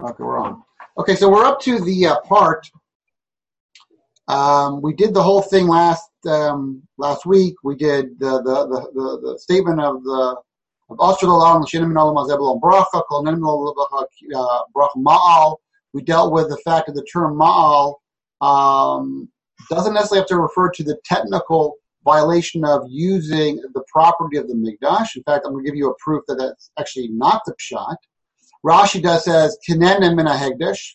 Okay, we're on. Okay, so we're up to the part. We did the whole thing last week. We did the statement of Asher L'Olam L'Shinim Min Olam Hazeh B'Lo Bracha Kol Nenim Lo Bracha Ma'al. We dealt with the fact that the term Ma'al doesn't necessarily have to refer to the technical violation of using the property of the Mikdash. In fact, I'm going to give you a proof that that's actually not the Pshat. Rashi does says Kinenem Min HaHegdesh,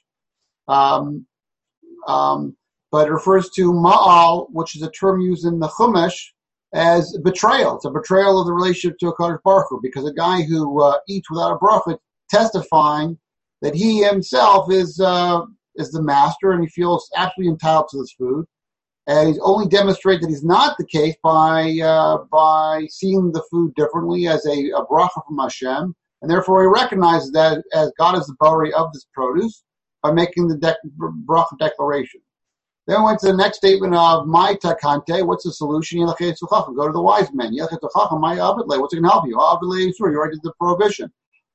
but it refers to Ma'al, which is a term used in the Chumash as betrayal. It's a betrayal of the relationship to a Kadosh Baruch Hu, because a guy who eats without a bracha testifying that he himself is the master and he feels absolutely entitled to this food. And he's only demonstrated that he's not the case by seeing the food differently as a bracha from Hashem, and therefore he recognizes that as God is the Bari of this produce by making the bracha declaration. Then we went to the next statement of my takante. What's the solution? Go to the wise men. What's it going to help you? You already did the prohibition.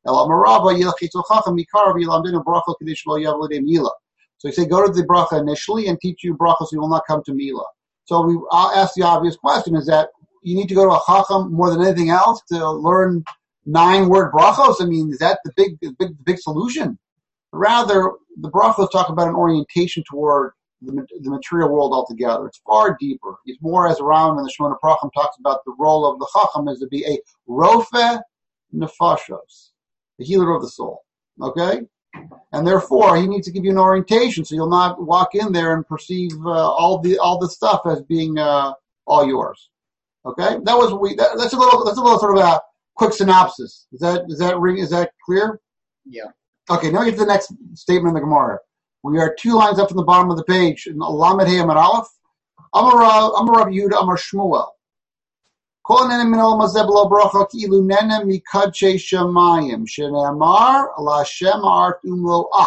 So you say, go to the bracha initially and teach you bracha so you will not come to Mila. So I'll ask the obvious question, is that you need to go to a chacham more than anything else to learn 9-word brachos? I mean, is that the big solution? Rather, the brachos talk about an orientation toward the material world altogether. It's far deeper. It's more, as Rambam in the Shemona Prachim talks about, the role of the chacham is to be a rofe nefashos, the healer of the soul. Okay? And therefore, he needs to give you an orientation so you'll not walk in there and perceive all the stuff as being all yours. Okay? That's a little sort of a quick synopsis. Is that clear? Yeah. Okay, now we get to the next statement in the Gemara. We are 2 lines up from the bottom of the page in Lamed Hey Amar Aleph. Amar Rav Yehuda Amar Shmuel. Kol nenem min olam hazeh b'lo bracha ki'ilu nenem mikadshei shamayim shene'amar l'Hashem ha'artum lo'ah.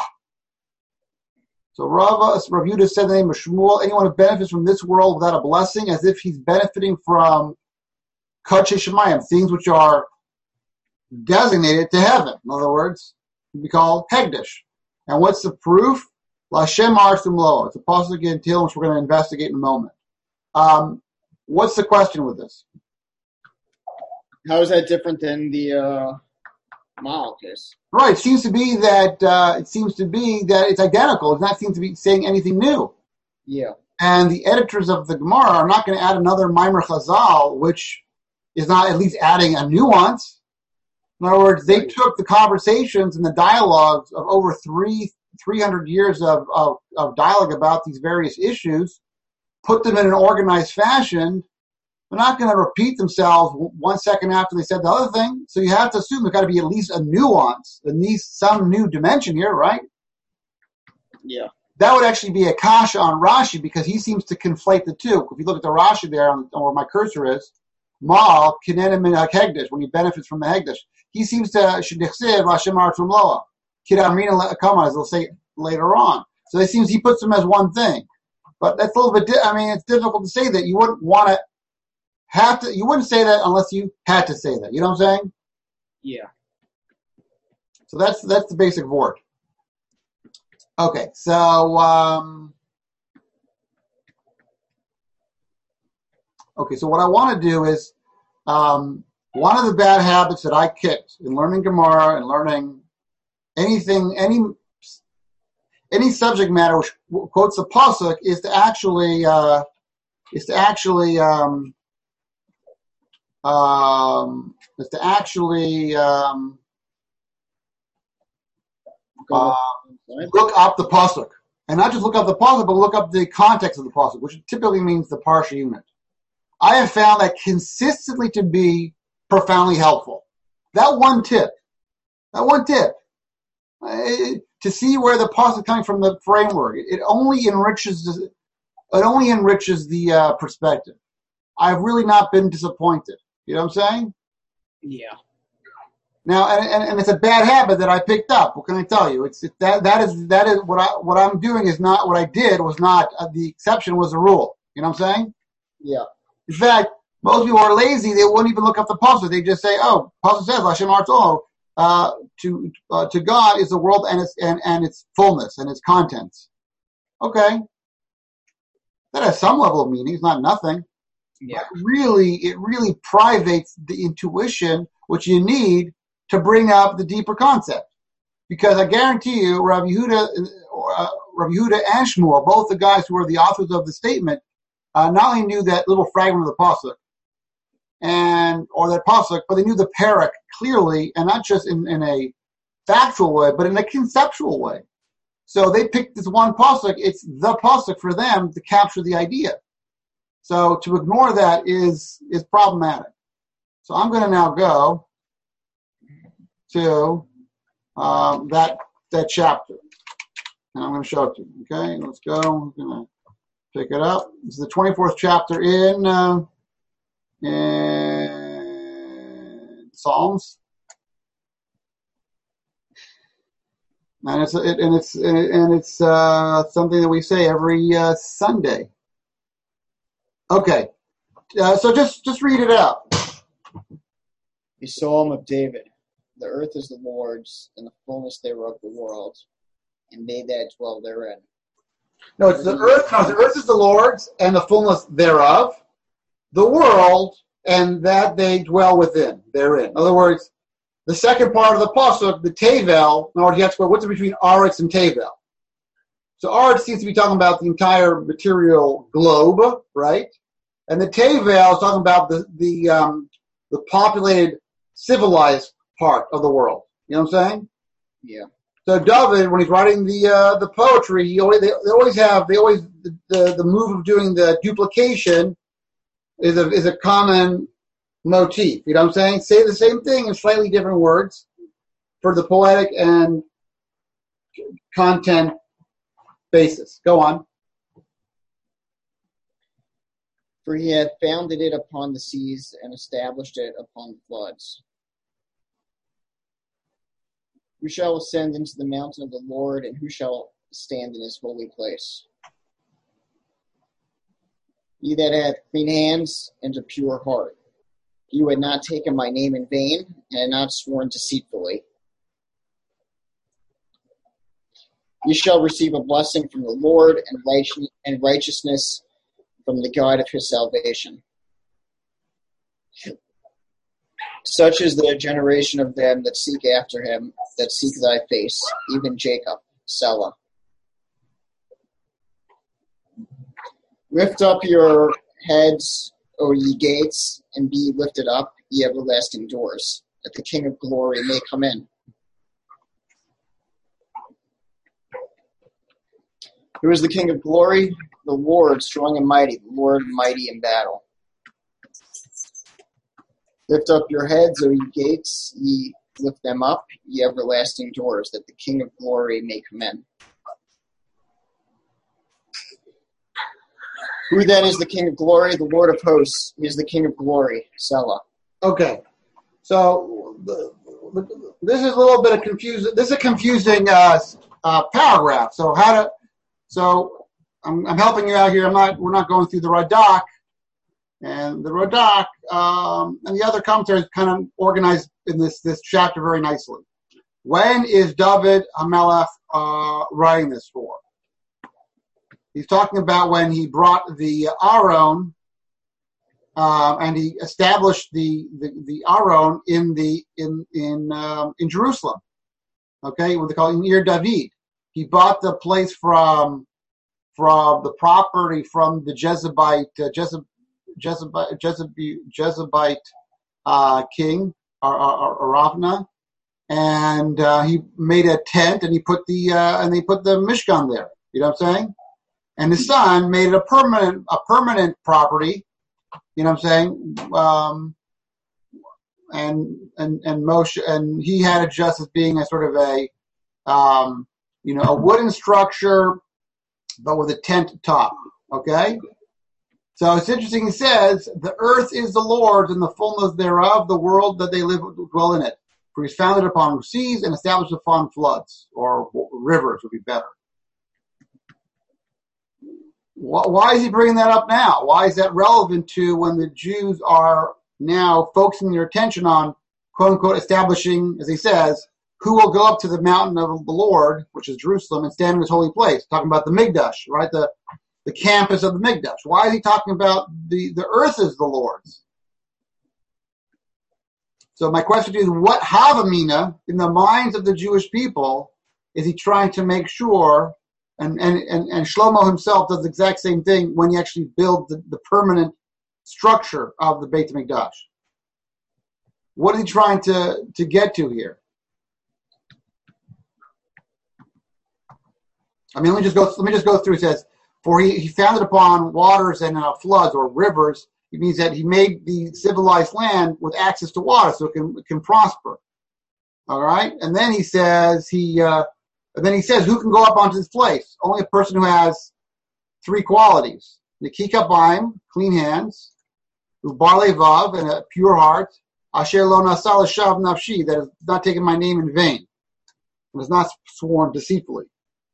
So Rav Yehuda said the name of Shmuel, anyone who benefits from this world without a blessing, as if he's benefiting from kadshei shamayim, things which are designated to heaven. In other words, it would be called hegdish. And what's the proof? L'Hashem ha'artum lo'ah. It's a pasuk in Tehillim which we're going to investigate in a moment. What's the question with this? How is that different than the Ma'al case? Right. It seems to be that it's identical. It does not seem to be saying anything new. Yeah. And the editors of the Gemara are not going to add another Maimer Chazal, which is not at least adding a nuance. In other words, they took the conversations and the dialogues of over 300 years of dialogue about these various issues, put them in an organized fashion. They're not going to repeat themselves 1 second after they said the other thing. So you have to assume there's got to be at least a nuance, at least some new dimension here, right? Yeah. That would actually be a kasha on Rashi because he seems to conflate the two. If you look at the Rashi there on where my cursor is, Ma'al, Kinenem Min HaHegdesh, when he benefits from the Hegdesh, he seems to, Shedichsev, Hashem Ha'artum Lo'ah. Kidamrina Kama, as they'll say later on. So it seems he puts them as one thing. But that's a little bit, it's difficult to say that. You wouldn't want to you wouldn't say that unless you had to say that. You know what I'm saying? Yeah. So that's the basic word. Okay, so what I want to do is one of the bad habits that I kicked in learning Gemara and learning anything, any subject matter which quotes the pasuk is to actually look up the pasuk, and not just look up the pasuk, but look up the context of the pasuk, which typically means the parsha unit. I have found that consistently to be profoundly helpful. That one tip, to see where the pasuk is coming from, the framework, it only enriches the perspective. I've really not been disappointed. You know what I'm saying? Yeah. Now, and it's a bad habit that I picked up. What can I tell you? That is what I'm doing is not what I did was not the exception was the rule. You know what I'm saying? Yeah. In fact, most people are lazy. They won't even look up the pasuk. They just say, "Oh, pasuk says Hashem Arto." to God is the world and its fullness and its contents. Okay, that has some level of meaning. It's not nothing. Yeah. But really, it really privates the intuition which you need to bring up the deeper concept. Because I guarantee you, Rabbi Yehuda and Shmuel, both the guys who were the authors of the statement, not only knew that little fragment of the pasuk, or that pasuk, but they knew the parak clearly, and not just in a factual way, but in a conceptual way. So they picked this one pasuk. It's the pasuk for them to capture the idea. So to ignore that is problematic. So I'm going to now go to that chapter, and I'm going to show it to you. Okay, let's go. I'm going to pick it up. This is the 24th chapter in Psalms, and it's something that we say every Sunday. Okay, so just read it out. The Psalm of David. The earth is the Lord's, and the fullness thereof the world, and they that dwell therein. No, it's the earth. No, the earth is the Lord's, and the fullness thereof, the world, and that they dwell therein. In other words, the second part of the pasuk, the Tevel. In other words, you have to go, what's between Aretz and Tevel? So Aretz seems to be talking about the entire material globe, right? And the Tevel is talking about the populated, civilized part of the world. You know what I'm saying? Yeah. So David, when he's writing the poetry, the move of doing the duplication is a common motif. You know what I'm saying? Say the same thing in slightly different words for the poetic and content basis. Go on. For he hath founded it upon the seas and established it upon the floods. Who shall ascend into the mountain of the Lord, and who shall stand in his holy place? He that hath clean hands and a pure heart, he who had not taken my name in vain, and had not sworn deceitfully. He shall receive a blessing from the Lord, and righteousness from the God of his salvation. Such is the generation of them that seek after him, that seek thy face, even Jacob, Selah. Lift up your heads, O ye gates, and be lifted up, ye everlasting doors, that the King of glory may come in. Who is the King of glory? The Lord strong and mighty, the Lord mighty in battle. Lift up your heads, O ye gates, ye lift them up, ye everlasting doors, that the King of glory may come in. Who then is the King of glory? The Lord of hosts. He is the King of glory. Selah. Okay. So this is a little bit of confusing. This is a confusing paragraph. So I'm helping you out here. We're not going through the Radak, and the Radak and the other commentaries kind of organized in this chapter very nicely. When is David HaMelech writing this for? He's talking about when he brought the Aron, and he established the Aron in Jerusalem. Okay, what they call it, Ir David. He bought the place from the property from the Jezebite king Aravna, and he made a tent, and he put the Mishkan there. You know what I'm saying? And his son made it a permanent property. You know what I'm saying? And Moshe, and he had it just as being a sort of a wooden structure, but with a tent top. Okay? So it's interesting. He says, the earth is the Lord's and the fullness thereof, the world that they dwell in it. For he's founded upon seas and established upon floods, or rivers would be better. Why is he bringing that up now? Why is that relevant to when the Jews are now focusing their attention on quote unquote, establishing, as he says, who will go up to the mountain of the Lord, which is Jerusalem, and stand in his holy place. Talking about the Mikdash, right? The campus of the Mikdash. Why is he talking about the earth is the Lord's? So my question to you is, what Havamina, in the minds of the Jewish people, is he trying to make sure, and Shlomo himself does the exact same thing when he actually builds the permanent structure of the Beit HaMikdash. What is he trying to get to here? I mean, let me just go through. It says, for he founded upon waters and floods or rivers. It means that he made the civilized land with access to water, so it can prosper. All right, and then he says who can go up onto this place? Only a person who has three qualities: Nikika Baim, clean hands, Ubar Levav, and a pure heart, Asher Lo Nasa L'Shav Nafshi, that has not taken my name in vain, and has not sworn deceitfully.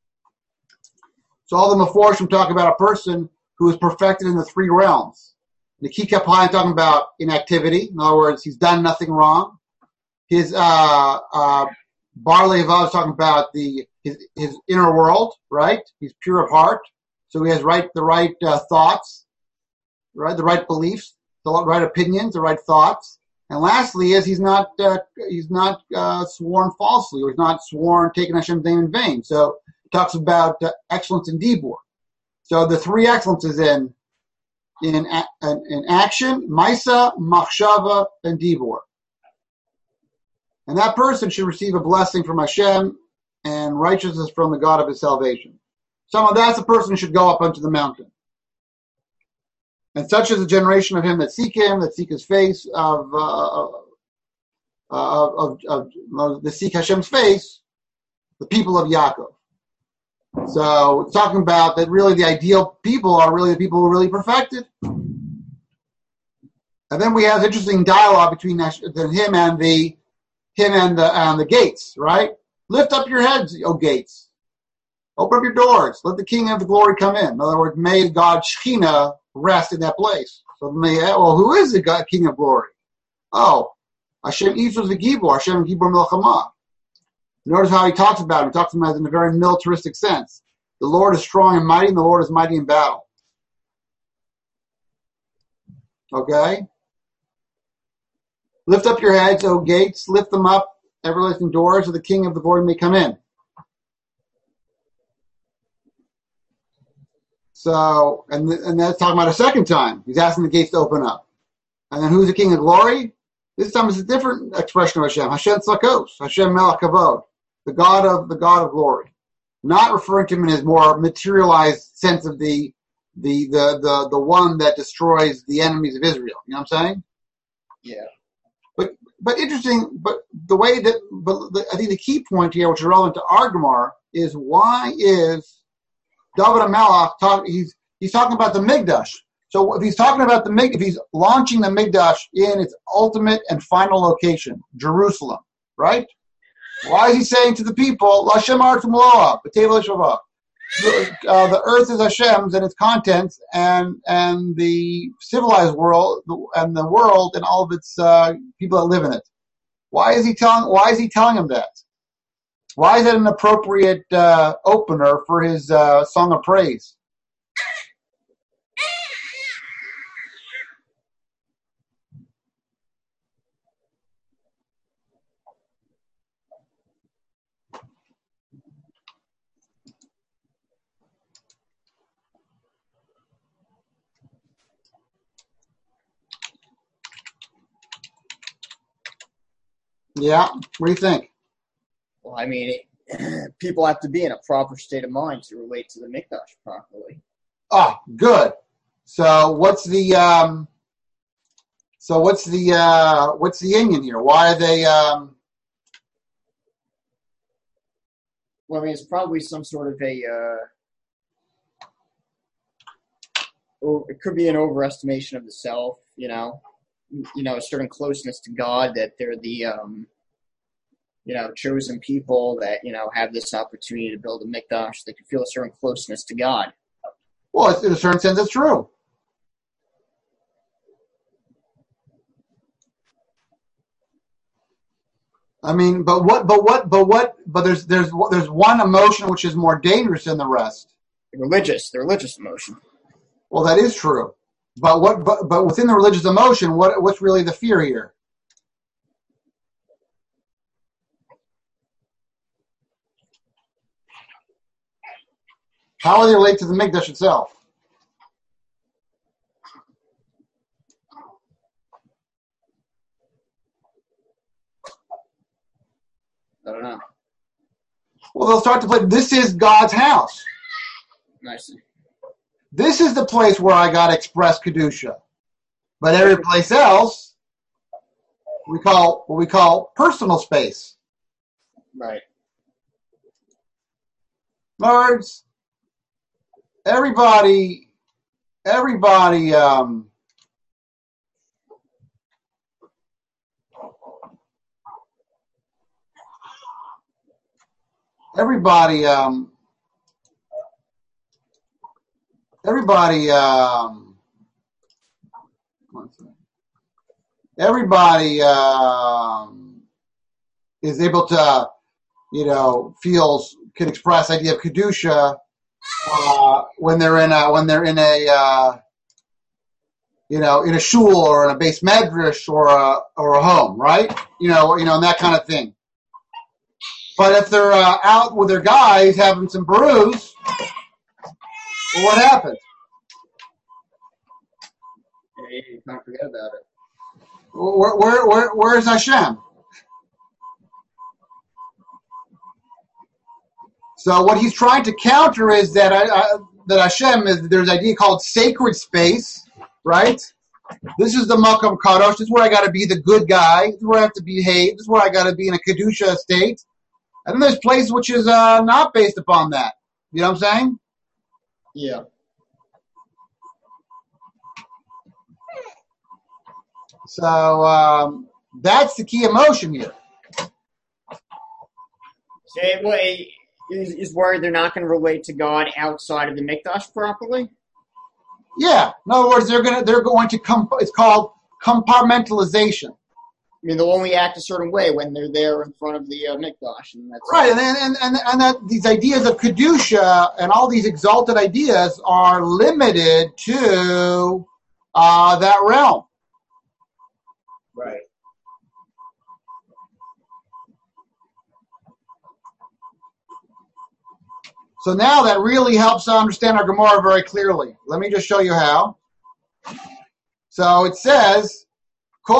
So all the Meforshim talk about a person who is perfected in the three realms. Nikika Baim talking about inactivity. In other words, he's done nothing wrong. His Bar Levav is talking about his inner world, right? He's pure of heart, so he has the right thoughts, right? The right beliefs, the right opinions, the right thoughts. And lastly, he's not sworn falsely, or he's not sworn taking Hashem's name in vain. So it talks about excellence in dibur. So the three excellences in action, Maisa, Machshava, and dibur. And that person should receive a blessing from Hashem and righteousness from the God of his salvation. That's the person who should go up unto the mountain. And such is the generation of him that seek him, that seek his face, that seek Hashem's face, the people of Yaakov. So it's talking about that really the ideal people are really the people who are really perfected. And then we have interesting dialogue between him and the gates, right? Lift up your heads, O gates. Open up your doors. Let the King of the glory come in. In other words, may God Shekhinah rest in that place. So who is the God, King of glory? Oh, Hashem Yisrael v'Gibor, Hashem Gibor Milchama. Notice how he talks about him. He talks about him in a very militaristic sense. The Lord is strong and mighty, and the Lord is mighty in battle. Okay? Lift up your heads, O gates. Lift them up, everlasting doors, so the King of the glory may come in. So, and that's talking about a second time. He's asking the gates to open up. And then who's the King of glory? This time it's a different expression of Hashem. Hashem Tzakos, Hashem Melech Kavod, the God of glory. Not referring to him in his more materialized sense of the one that destroys the enemies of Israel. You know what I'm saying? Yeah. But interesting. But I think the key point here, which is relevant to our Gemara, is why is David HaMelech he's talking about the Mikdash. So if he's talking about if he's launching the Mikdash in its ultimate and final location, Jerusalem, right? Why is he saying to the people, L'Hashem Haaretz U'Maloha, B'Tevel Shavah, the earth is Hashem's and its contents, and the civilized world and the world and all of its people that live in it. Why is he telling him that? Why is that an appropriate opener for his song of praise? Yeah, what do you think? Well, I mean, people have to be in a proper state of mind to relate to the Mikdash properly. Oh, good. So what's the Indian here? Why are they? Well, I mean, it's probably some sort of it could be an overestimation of the self. A certain closeness to God, that they're the chosen people that have this opportunity to build a mikdash. They can feel a certain closeness to God. Well, in a certain sense, it's true. I mean, but there's one emotion which is more dangerous than the rest. The religious emotion. Well, that is true. But within the religious emotion, what's really the fear here? How are they related to the Mikdash itself? I don't know. Well, they'll start to play, this is God's house. Nice. This is the place where I got to express Kedusha. But every place else, we call personal space. Right. In other words, everybody, everybody um, everybody um, everybody is able to, can express idea of kedusha when they're in a shul or in a base medrash or a home, right? And that kind of thing. But if they're out with their guys having some brews, well, what happens? You can't forget about it. Where's Hashem? So what he's trying to counter is that Hashem there's an idea called sacred space, right? This is the Makam Kadosh. This is where I got to be the good guy. This is where I have to behave. This is where I got to be in a kedusha state. And then there's places which is not based upon that. You know what I'm saying? Yeah. So that's the key emotion here. So is worried they're not going to relate to God outside of the Mikdash properly? Yeah. In other words, they're going to it's called compartmentalization. I mean, they'll only act a certain way when they're there in front of the Mikdash, and that's right. And that these ideas of kedusha and all these exalted ideas are limited to that realm. Right. So now that really helps us understand our Gemara very clearly. Let me just show you how. So it says, so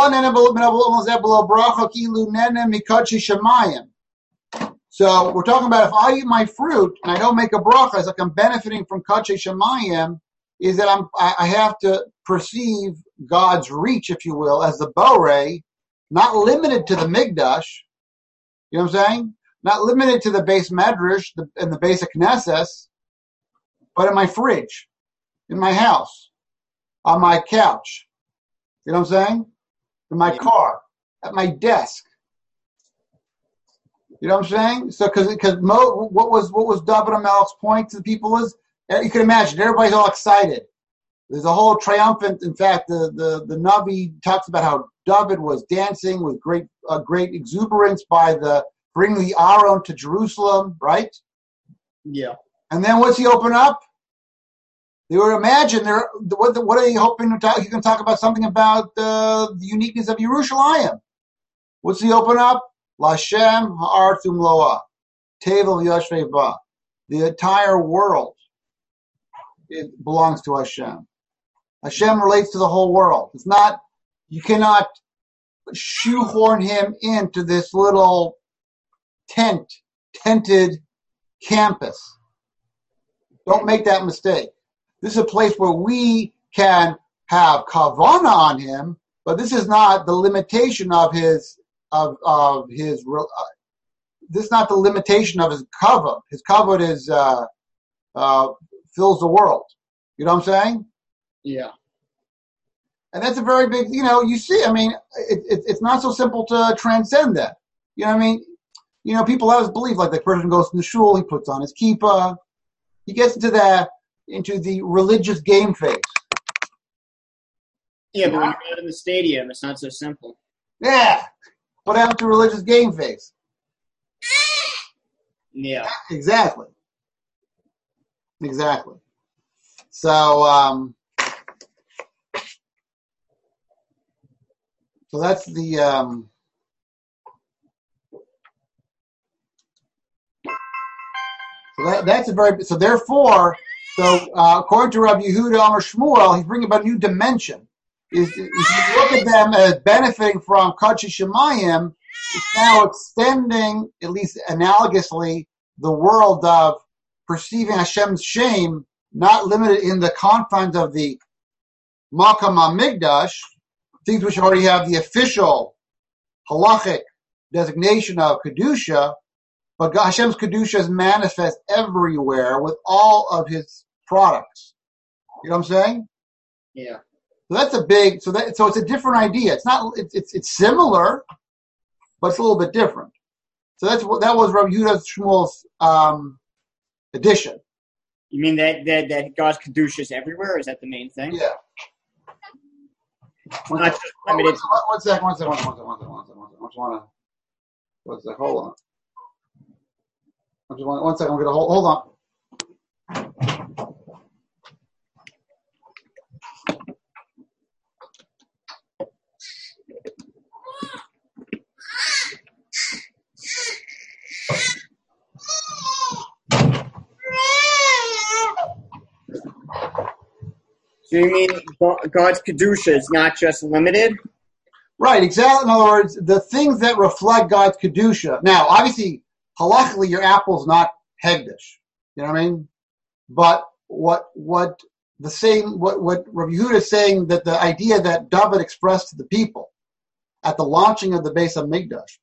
we're talking about if I eat my fruit and I don't make a bracha, it's like I'm benefiting from Kadshe Shemayim, is that I have to perceive God's reach, if you will, as the Borei, not limited to the Mikdash. You know what I'm saying? Not limited to the base Medrash and the basic Knesses, but in my fridge, in my house, on my couch. You know what I'm saying? In my car, at my desk. You know what I'm saying? So, because what was David HaMelech's point to the people is, you can imagine, everybody's all excited. There's a whole triumphant, in fact, the Navi talks about how David was dancing with great exuberance by bringing the Aron to Jerusalem, right? Yeah. And then what's he open up? They would imagine what are they hoping to talk? He's going to talk about something about the uniqueness of Yerushalayim. What's he open up? Lashem ha'artum loa, tevel yoshrei ba. The entire world, it belongs to Hashem. Hashem relates to the whole world. It's not, you cannot shoehorn him into this little tented campus. Don't make that mistake. This is a place where we can have kavana on him, but this is not the limitation of his this is not the limitation of his kavod. His kavod is fills the world. You know what I'm saying? Yeah. And that's a very big, you see, I mean, it's not so simple to transcend that. You know what I mean? People always believe, like the person goes to the shul, he puts on his kippah, he gets into the religious game phase. Yeah, but when you're out in the stadium, it's not so simple. Yeah. What happened to religious game face? Yeah. Exactly. So, so that's the, that's a very, so therefore, according to Rabbi Yehuda Amar Shmuel, he's bringing about a new dimension. If you look at them as benefiting from Kachi Shemayim, it's now extending, at least analogously, the world of perceiving Hashem's shame, not limited in the confines of the Makam HaMikdash, things which already have the official halachic designation of Kedusha, but Hashem's Kedusha is manifest everywhere with all of his products. You know what I'm saying? Yeah. So that's a big, so it's a different idea. It's not, it's similar, but it's a little bit different. So that was Rabbi Yehuda Shmuel's addition. You mean that God's Kedusha is everywhere? Is that the main thing? Yeah. One second. Hold on. One second. I'm going to hold on. So you mean God's Kedusha is not just limited? Right, exactly. In other words, the things that reflect God's Kedusha. Now, obviously, halachically, your apple's not Hegdish. You know what I mean? But what Rabbi Yehuda is saying, that the idea that David expressed to the people at the launching of the Beis HaMikdash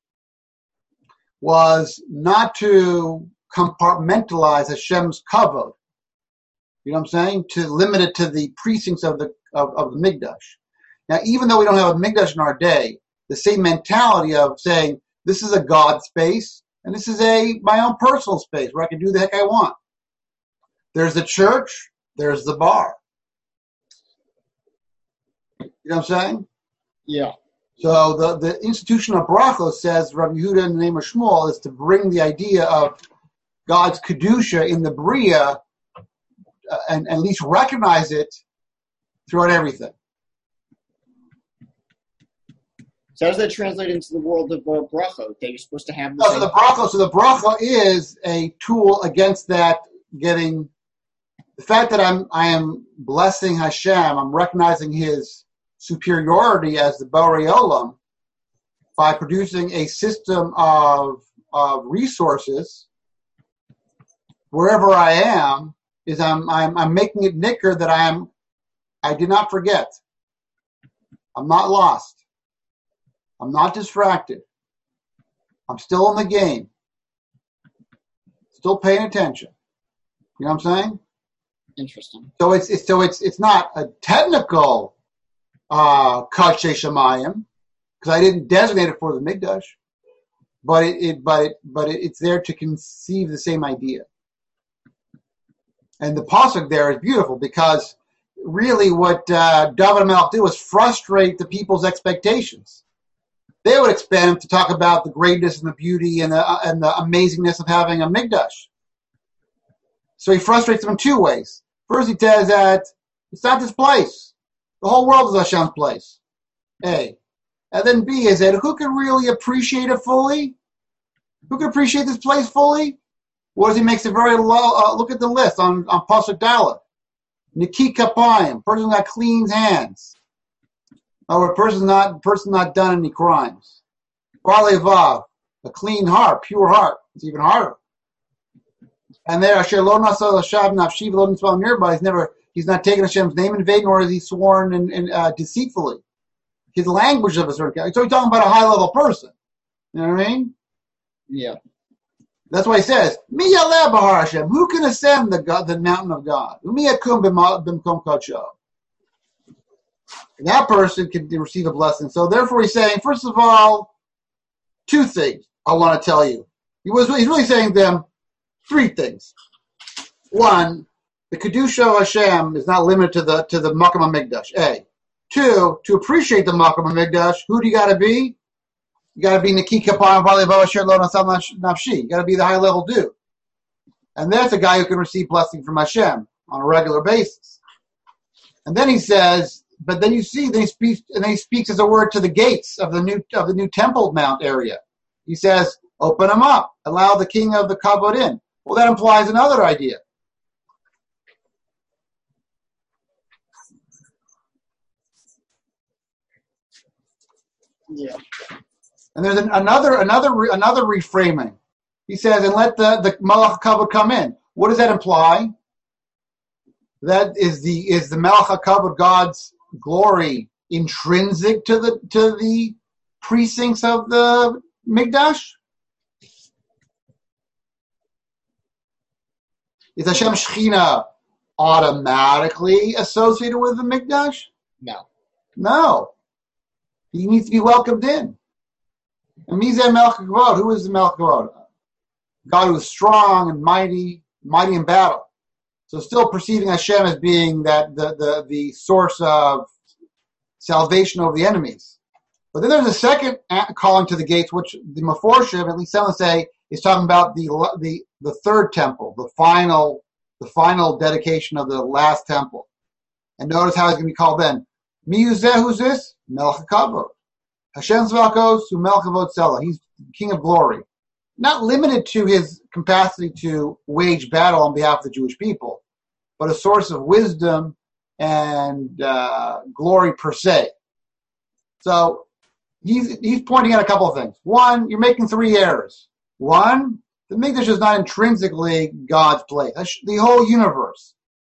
was not to compartmentalize Hashem's kavod. You know what I'm saying? To limit it to the precincts of the Mikdash. Now, even though we don't have a Mikdash in our day, the same mentality of saying this is a God space and this is my own personal space where I can do the heck I want. There's the church, there's the bar. You know what I'm saying? Yeah. So the institution of brachos, says Rabbi Yehuda in the name of Shmuel, is to bring the idea of God's Kedusha in the Bria and at least recognize it throughout everything. So how does that translate into the world of bracha? That you're supposed to have So the bracha is a tool against that getting the fact that I am blessing Hashem. I'm recognizing His superiority as the Borei Olam by producing a system of resources wherever I am. Is I'm making it nicker that I did not forget. I'm not lost. I'm not distracted. I'm still in the game. Still paying attention. You know what I'm saying? Interesting. So it's not a technical Kadshe Shemayim, because I didn't designate it for the Mikdash, but it's there to conceive the same idea. And the pasuk there is beautiful because really what David HaMelech did was frustrate the people's expectations. They would expect him to talk about the greatness and the beauty and the amazingness of having a Mikdash. So he frustrates them in two ways. First, he says that it's not this place. The whole world is Hashem's place. A. And then B is that who can really appreciate it fully? Who can appreciate this place fully? What does he makes it very low? Look at the list on Pasuk Dalet. Niki Kapayim, person that cleans hands. Or a person not done any crimes. Barley Vav, a clean heart, pure heart. It's even harder. And there, Asher Lo Nasa L'Shav Nafshiv Lo Nitzvah Mirba, he's not taken Hashem's name in vain, nor is he sworn in deceitfully. His language of a certain kind. So he's talking about a high level person. You know what I mean? Yeah. That's why he says, Mi Yaleh Bahar Hashem, who can ascend the mountain of God? Umi Yakum B'mkom Kadsho. That person can receive a blessing. So therefore he's saying, first of all, two things I want to tell you. He's really saying to them three things. One, the Kedusha of Hashem is not limited to the Makam HaMikdash. A. Two, to appreciate the Makam HaMikdash, who do you got to be? You got to be Niki Kapar Valivo Asher Lo Nasam Nafshi. You got to be the high level dude. And that's a guy who can receive blessing from Hashem on a regular basis. And then he says, but then you see, then he speaks as a word to the gates of the new Temple Mount area. He says, open them up, allow the king of the Kavod in. Well, that implies another idea. Yeah. And there's another reframing. He says, and let the Melech HaKavod come in. What does that imply? That is the Melech HaKavod, God's glory, intrinsic to the precincts of the Mikdash? Is Hashem Shechina automatically associated with the Mikdash? No. No. He needs to be welcomed in. And Mizeh Melech HaKavod, who is the Melech HaKavod? God who is strong and mighty in battle. So still perceiving Hashem as being that the source of salvation over the enemies. But then there's a second calling to the gates, which the Meforshim, at least some say, is talking about the third temple, the final dedication of the last temple. And notice how it's going to be called then. Miyuzeh, who's this? Melech HaKavod. Hashem Tzvakos, who Melech HaKavod Selah. He's King of Glory. Not limited to his capacity to wage battle on behalf of the Jewish people, but a source of wisdom and glory per se. So he's pointing out a couple of things. One, you're making three errors. One, the Mikdash is not intrinsically God's place. The whole universe.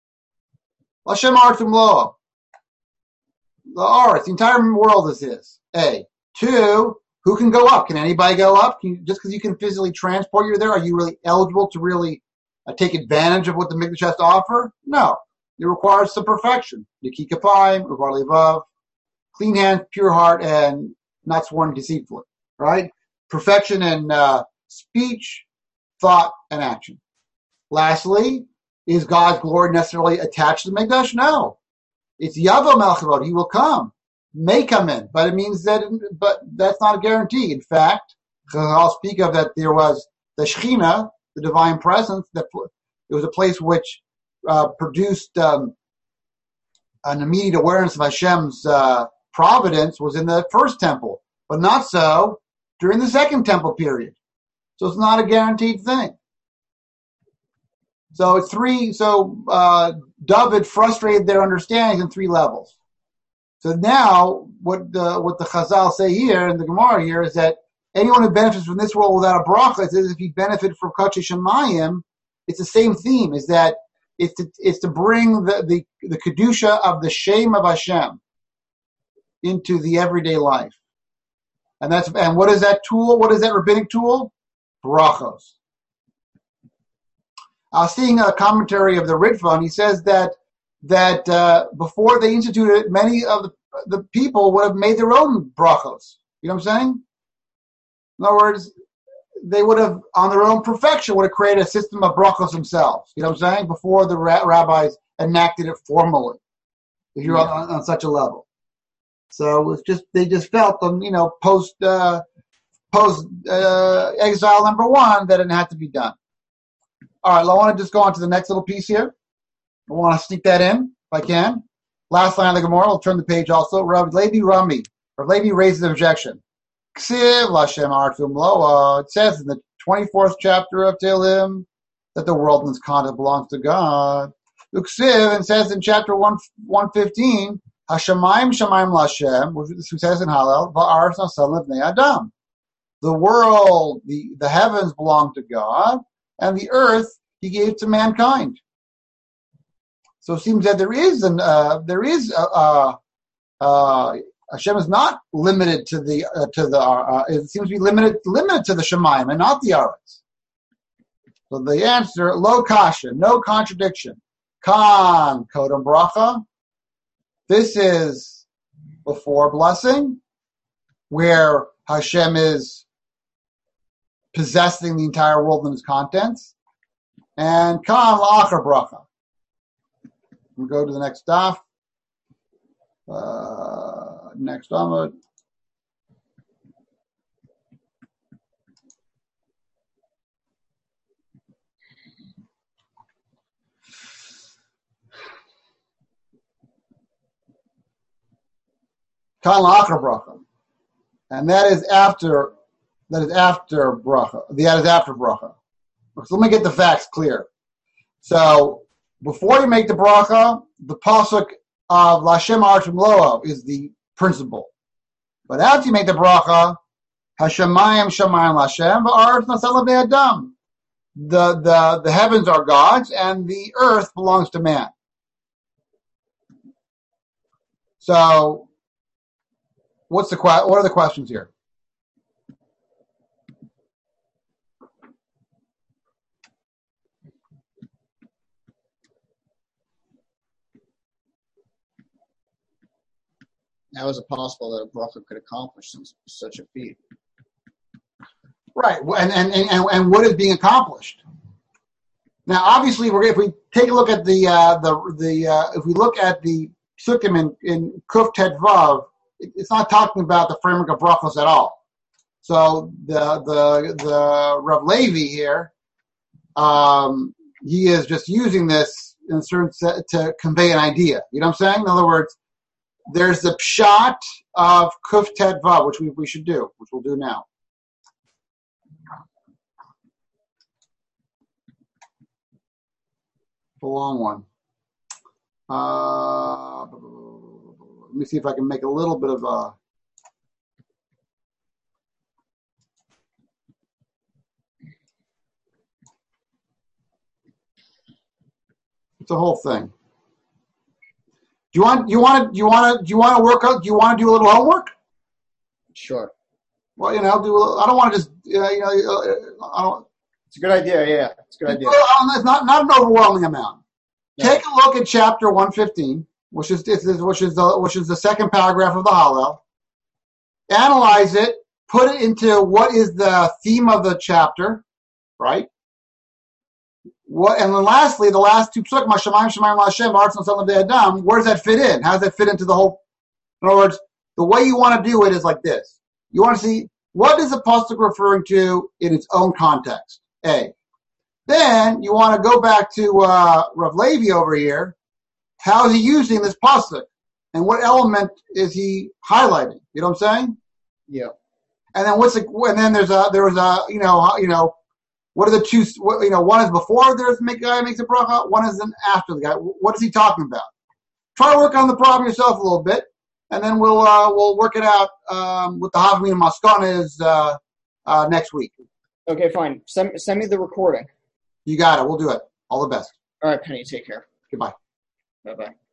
Hashem Artzum Loa. The earth, the entire world is his. A. Two, who can go up? Can anybody go up? Just because you can physically transport you there, are you really eligible to really take advantage of what the Mikdash has to offer? No. It requires some perfection. Niki Kapayim, Uvar Levav, clean hands, pure heart, and not sworn deceitfully. Right? Perfection in speech, thought, and action. Lastly, is God's glory necessarily attached to the Mikdash? No. It's Yavo Melech HaKavod. He will come. May come in, but it means but that's not a guarantee. In fact, I'll speak of that there was the Shechina, the divine presence, that it was a place which produced an immediate awareness of Hashem's providence was in the first temple, but not so during the second temple period. So it's not a guaranteed thing. So it's David frustrated their understandings in three levels. So now, what the Chazal say here in the Gemara here is that anyone who benefits from this world without a bracha, it's as if he benefited from Kodesh Shemayim. It's the same theme. Is that it's to bring the kedusha of the Shem of Hashem into the everyday life, and what is that tool? What is that rabbinic tool? Brachos. I was seeing a commentary of the Ritva, and he says that before they instituted it, many of the people would have made their own brachos. You know what I'm saying? In other words, they would have, on their own perfection, would have created a system of brachos themselves. You know what I'm saying? Before the rabbis enacted it formally, if you're on such a level. So it's just they just felt, post exile number one, that it had to be done. All right, I want to just go on to the next little piece here. I want to sneak that in, if I can. Last line of the Gemara, I'll turn the page also. Rav Levi Rami. Rav Levi raises an objection. Ksiv Lashem Artum Loa. It says in the 24th chapter of Tehillim that the world and its content belongs to God. Uksiv, and says in chapter 115, Hashemayim Shemayim Lashem, which says in Hallel, Va'aretz Nasan Levnei Adam. The world, the heavens belong to God, and the earth he gave to mankind. So it seems that Hashem is not limited to the it seems to be limited to the Shemayim and not the Aretz. So the answer, lo kasha, no contradiction. Kan kodem bracha. This is before blessing, where Hashem is possessing the entire world and its contents. And kan la'achar bracha. We'll go to the next daf. Next Amud. Kan la'achar bracha. And that is after bracha. That is after bracha. So let me get the facts clear. So before you make the bracha, the pasuk of Lashem Arch Mloa is the principle. But after you make the bracha, Hashemayim Shemayim Lashem v'Aretz Naseh Bnei Adam. The heavens are God's and the earth belongs to man. So what are the questions here? How is it possible that a bracha could accomplish such a feat? Right, and what is being accomplished? Now, obviously, if we take a look at if we look at the Sukkim in Kuf Tet Vav, it's not talking about the framework of brachos at all. So the Rav Levi here, he is just using this in certain to convey an idea. You know what I'm saying? In other words, there's the pshat of Kuf Tet Vav, which we should do, which we'll do now. The long one. Let me see if I can make a little bit of a. It's a whole thing. Do you want to work out? Do you want to do a little homework? Sure. Well, I don't want to just, I don't. It's a good idea. Yeah, it's a good idea. It's not an overwhelming amount. No. Take a look at chapter 115, which is the second paragraph of the Hallel. Analyze it. Put it into what is the theme of the chapter, right? And then lastly, the last two psukim, Hashemayim Shemayim Lashem, Arts and Son of Adam. Where does that fit in? How does that fit into the whole? In other words, the way you want to do it is like this. You want to see what is the pasuk referring to in its own context. A. Then you want to go back to Rav Levi over here. How is he using this pasuk, and what element is he highlighting? You know what I'm saying? Yeah. And then what are the two? One is before the guy makes a bracha. One is after the guy. What is he talking about? Try to work on the problem yourself a little bit, and then we'll work it out with the Havamina and Maskana next week. Okay, fine. Send me the recording. You got it. We'll do it. All the best. All right, Penny. Take care. Goodbye. Bye-bye.